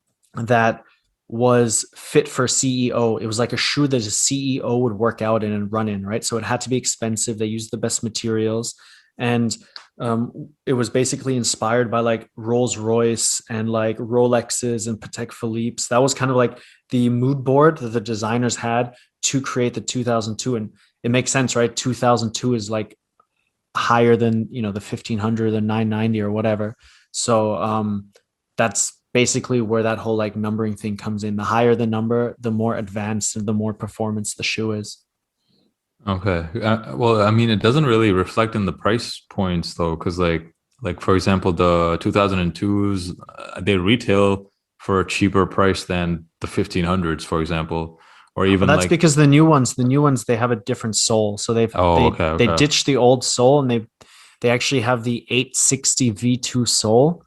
that was fit for C E O. It was like a shoe that a C E O would work out in and run in, right? So it had to be expensive. They used the best materials, and um, it was basically inspired by like Rolls Royce and like Rolexes and Patek Philippe's. That was kind of like the mood board that the designers had to create the two thousand two, and it makes sense, right? two thousand two is like higher than, you know, the fifteen hundred, the nine ninety or whatever. So um, that's basically where that whole like numbering thing comes in. The higher the number, the more advanced and the more performance the shoe is. Okay. Uh, well, I mean, it doesn't really reflect in the price points though, because like, like for example, the two thousand twos, uh, they retail for a cheaper price than the fifteen hundreds, for example, or even Well, that's like. because the new ones, the new ones, they have a different sole. So they've Oh, they, okay, they okay. ditched the old sole and they they actually have the eight sixty V two sole.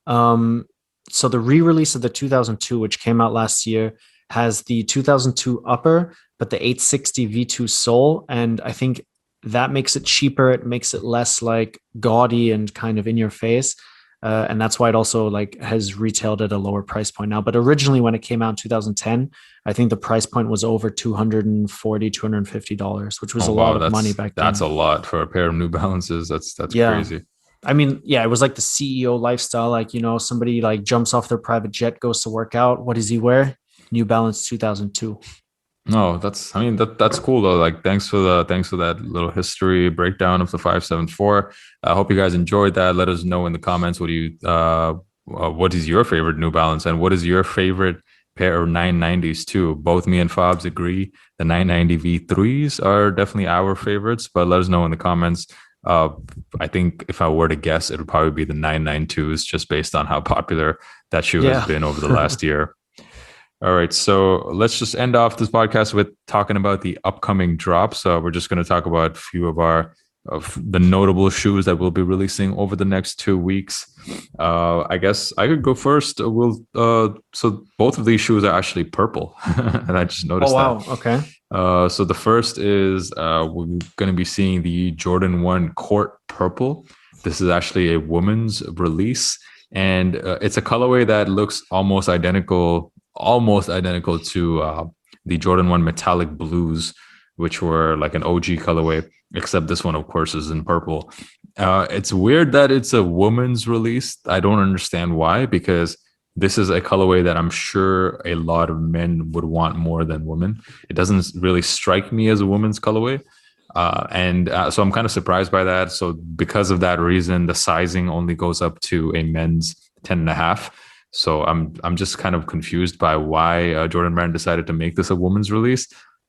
Um, so the re-release of the two thousand two, which came out last year, has the two thousand two upper, but the eight sixty V two sole, and I think that makes it cheaper. It makes it less like gaudy and kind of in your face. Uh, and that's why it also like has retailed at a lower price point now. But originally when it came out in two thousand ten, I think the price point was over two hundred forty dollars, two hundred fifty dollars, which was Oh, a wow, lot of that's, money back then. that's a lot for a pair of New Balances. That's that's Yeah. crazy. I mean, yeah, it was like the C E O lifestyle. Like, you know, somebody like jumps off their private jet, goes to work out. What does he wear? New Balance two thousand two. No, that's I mean that that's cool though. Like thanks for the thanks for that little history breakdown of the five seven four. I hope you guys enjoyed that. Let us know in the comments what do you uh, uh what is your favorite New Balance and what is your favorite pair of nine nineties too. Both me and Fabs agree the nine ninety V threes are definitely our favorites, but let us know in the comments. Uh, I think if I were to guess, it would probably be the nine ninety-twos just based on how popular that shoe Yeah. has been over the last year. All right, so let's just end off this podcast with talking about the upcoming drops. Uh, we're just going to talk about a few of our of the notable shoes that we'll be releasing over the next two weeks. Uh, I guess I could go first. We'll uh, so both of these shoes are actually purple, and I just noticed Oh, wow. that. Okay. Uh, so the first is uh, we're going to be seeing the Jordan one Court Purple. This is actually a woman's release, and uh, it's a colorway that looks almost identical, almost identical to uh, the Jordan one Metallic Blues, which were like an O G colorway, except this one, of course, is in purple. Uh, it's weird that it's a woman's release. I don't understand why, because this is a colorway that I'm sure a lot of men would want more than women. It doesn't really strike me as a woman's colorway. Uh, and uh, so I'm kind of surprised by that. So because of that reason, the sizing only goes up to a men's ten and a half. So I'm I'm just kind of confused by why uh, Jordan Brand decided to make this a woman's release.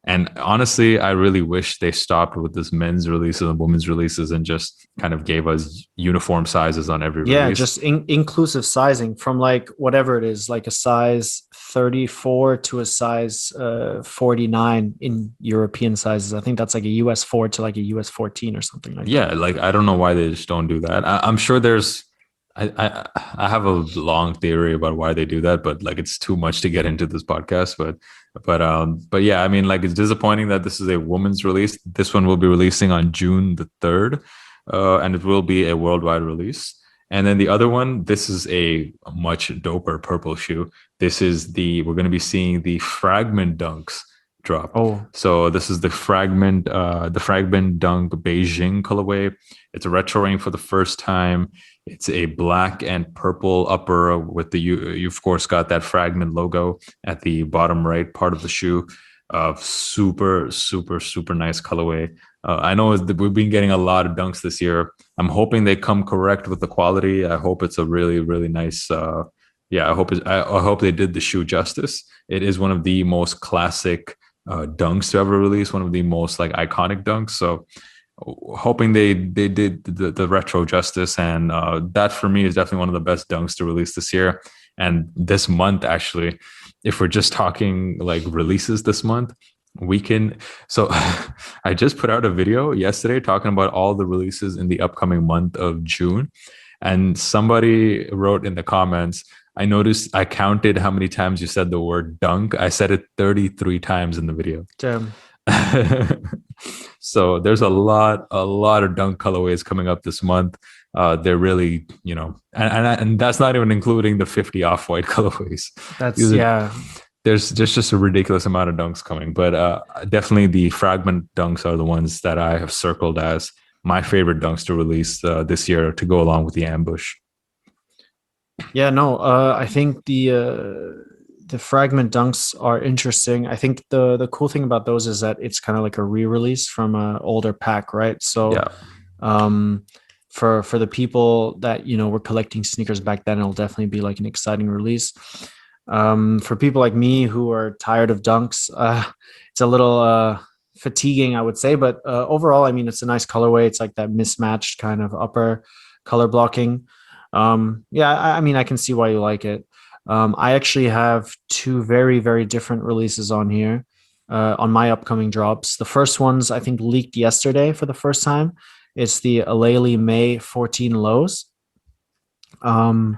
And honestly, I really wish they stopped with this men's releases and women's releases and just kind of gave us uniform sizes on every Yeah, release. just in- inclusive sizing from like whatever it is, like a size thirty-four to a size uh, forty-nine in European sizes. I think that's like a U S four to like a U S fourteen or something like that. Yeah, like I don't know why they just don't do that. I, I'm sure there's I, I I have a long theory about why they do that, but like it's too much to get into this podcast. But but um but yeah, I mean, like it's disappointing that this is a woman's release. This one will be releasing on June the third, uh, and it will be a worldwide release. And then the other one, this is a much doper purple shoe. This is the we're going to be seeing the Fragment Dunks drop. Oh, So this is the Fragment uh the Fragment Dunk Beijing colorway. It's a retroing for the first time. It's a black and purple upper with the, you, you of course got that Fragment logo at the bottom right part of the shoe. Uh, super, super, super nice colorway. Uh, I know we've been getting a lot of dunks this year. I'm hoping they come correct with the quality. I hope it's a really, really nice. Uh, yeah, I hope it, I, I hope they did the shoe justice. It is one of the most classic uh, dunks to ever release. One of the most like iconic dunks. So hoping they they did the, the retro justice, and uh, that for me is definitely one of the best dunks to release this year and this month. Actually, if we're just talking like releases this month, we can so I just put out a video yesterday talking about all the releases in the upcoming month of June, and somebody wrote in the comments, I noticed I counted how many times you said the word dunk. I said it thirty-three times in the video. damn. So there's a lot, a lot of dunk colorways coming up this month. Uh, they're really, you know, and, and and that's not even including the fifty off-white colorways. That's These are- yeah. There's just just a ridiculous amount of dunks coming, but uh, definitely the Fragment dunks are the ones that I have circled as my favorite dunks to release uh, this year to go along with the ambush. Yeah, no, uh, I think the uh, the Fragment dunks are interesting. I think the the cool thing about those is that it's kind of like a re-release from an older pack, right? So, Yeah. um, for for the people that you know were collecting sneakers back then, it'll definitely be like an exciting release. Um, for people like me who are tired of dunks, uh, it's a little uh, fatiguing, I would say. But uh, overall, I mean, it's a nice colorway. It's like that mismatched kind of upper color blocking. Um, yeah, I, I mean, I can see why you like it. Um, I actually have two very, very different releases on here uh, on my upcoming drops. The first one's, I think, leaked yesterday for the first time. It's the Aleli May fourteen Lows. Um,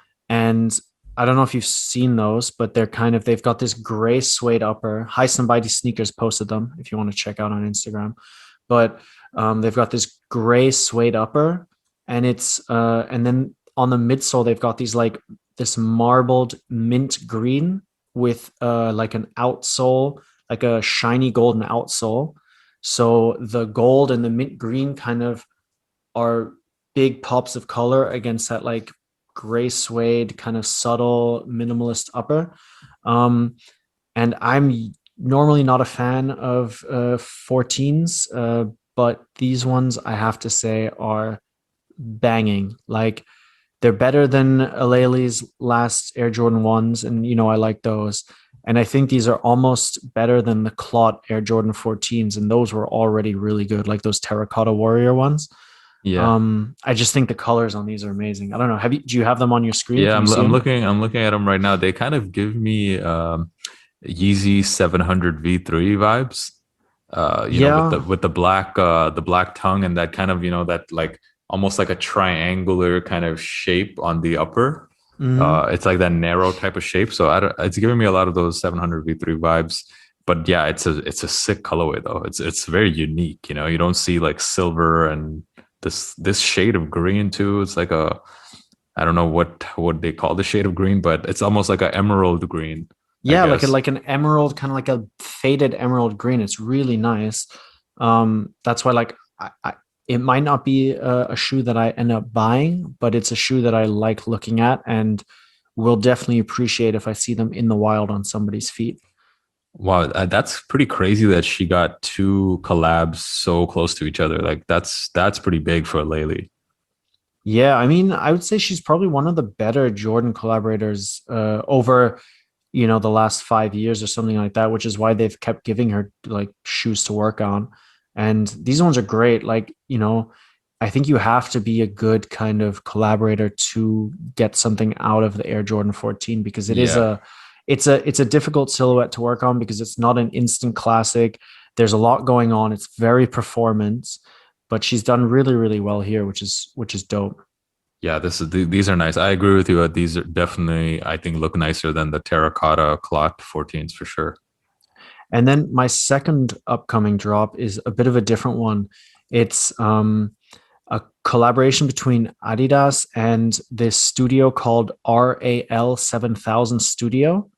and I don't know if you've seen those, but they're kind of, they've got this gray suede upper. Hi Somebody Sneakers posted them if you want to check out on Instagram. But um, they've got this gray suede upper, and it's, uh, and then on the midsole, they've got these like this marbled mint green with uh, like an outsole, like a shiny golden outsole. So the gold and the mint green kind of are big pops of color against that like gray suede kind of subtle minimalist upper. Um, and I'm normally not a fan of uh, fourteens, uh, but these ones I have to say are banging. Like they're better than Aleli's last Air Jordan ones, and you know I like those. And I think these are almost better than the Clot Air Jordan fourteens, and those were already really good, like those Terracotta Warrior ones. Yeah. Um, I just think the colors on these are amazing. I don't know. Have you? Do you have them on your screen? Yeah, Can I'm, you see I'm them? looking. I'm looking at them right now. They kind of give me um, Yeezy seven hundred V three vibes. Uh, you know, with Yeah. the with the black uh, the black tongue and that kind of, you know, that like almost like a triangular kind of shape on the upper. Mhm. Uh, it's like that narrow type of shape. So I don't, it's giving me a lot of those seven hundred V three vibes. But yeah, it's a it's a sick colorway though. It's it's very unique. You know, you don't see like silver and this this shade of green too. It's like a, I don't know what what they call the shade of green, but it's almost like an emerald green. I Yeah, like a, guess. like an emerald, kind of like a faded emerald green. It's really nice. Um, that's why, like, I, I, it might not be a, a shoe that I end up buying, but it's a shoe that I like looking at and will definitely appreciate if I see them in the wild on somebody's feet. Wow, uh, that's pretty crazy that she got two collabs so close to each other. Like that's that's pretty big for Laylee. Yeah, I mean, I would say she's probably one of the better Jordan collaborators uh, over you know, the last five years or something like that, which is why they've kept giving her like shoes to work on. And these ones are great. Like, you know, I think you have to be a good kind of collaborator to get something out of the Air Jordan fourteen, because it is Yeah. a it's a it's a difficult silhouette to work on because it's not an instant classic. There's a lot going on. It's very performance, but she's done really, really well here, which is which is dope. Yeah, this is th- these are nice. I agree with you. Uh, these are definitely, I think, look nicer than the terracotta cloth fourteens for sure. And then my second upcoming drop is a bit of a different one. It's um, a collaboration between Adidas and this studio called R A L seven thousand Studio.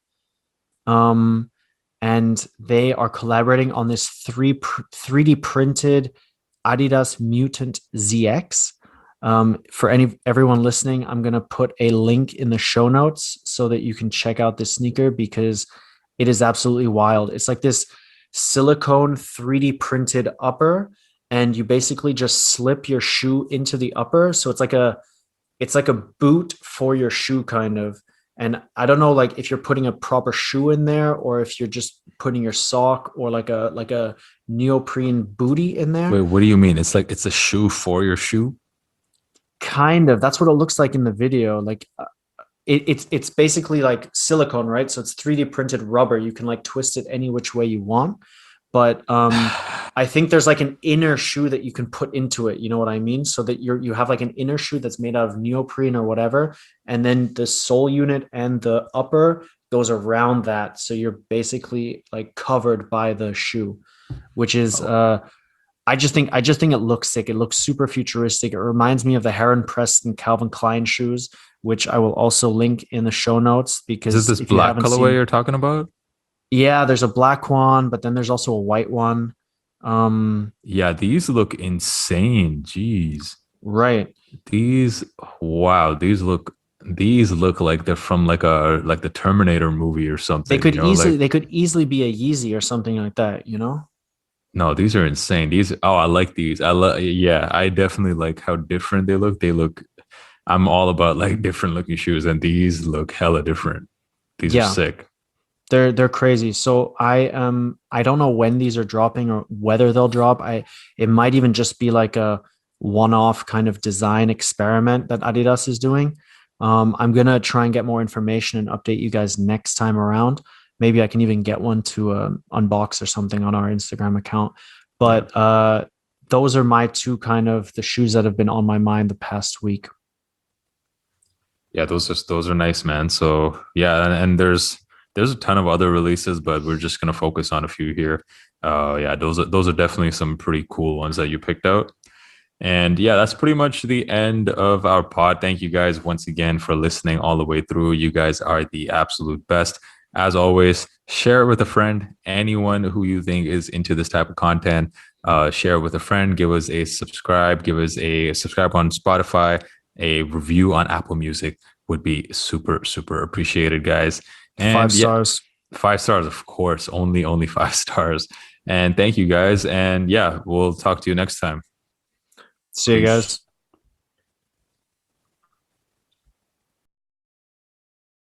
Um, and they are collaborating on this three pr- three D printed Adidas Mutant Z X. Um, for any everyone listening, I'm gonna put a link in the show notes so that you can check out this sneaker because it is absolutely wild. It's like this silicone three D printed upper, and you basically just slip your shoe into the upper. So it's like a it's like a boot for your shoe kind of. And I don't know like if you're putting a proper shoe in there or if you're just putting your sock or like a like a neoprene booty in there. Wait, what do you mean? It's like it's a shoe for your shoe? Kind of. That's what it looks like in the video. Like uh, it, it's it's basically like silicone, right? So it's three D printed rubber. You can like twist it any which way you want. But um, I think there's like an inner shoe that you can put into it. You know what I mean? So that you're you have like an inner shoe that's made out of neoprene or whatever, and then the sole unit and the upper goes around that. So you're basically like covered by the shoe, which is uh, I just think I just think it looks sick. It looks super futuristic. It reminds me of the Heron Preston Calvin Klein shoes, which I will also link in the show notes because Is this this if you black haven't colorway seen- you're talking about? yeah, there's a black one, but then there's also a white one. Um, Yeah, these look insane. Jeez. right. These, wow, these look these look like they're from like a like the Terminator movie or something. They could you know, easily like, they could easily be a Yeezy or something like that, you know? no, these are insane. These, oh, I like these. I love, yeah, I definitely like how different they look. They look, I'm all about like different looking shoes, and these look hella different. These Yeah. are sick. They're they're crazy. So I um I don't know when these are dropping or whether they'll drop. I it might even just be like a one-off kind of design experiment that Adidas is doing. Um, I'm gonna try and get more information and update you guys next time around. Maybe I can even get one to um, unbox or something on our Instagram account. But uh, those are my two kind of the shoes that have been on my mind the past week. Yeah, those are those are nice, man. So yeah, and, and there's there's a ton of other releases, but we're just gonna focus on a few here. Uh, yeah, those are those are definitely some pretty cool ones that you picked out. And yeah, that's pretty much the end of our pod. Thank you guys once again for listening all the way through. You guys are the absolute best. As always, share it with a friend. Anyone who you think is into this type of content, uh, share it with a friend. Give us a subscribe. Give us a subscribe on Spotify. A review on Apple Music would be super, super appreciated, guys. And Five yeah, stars. five stars, of course. Only, only five stars. And thank you, guys. And yeah, we'll talk to you next time. See you Peace. guys.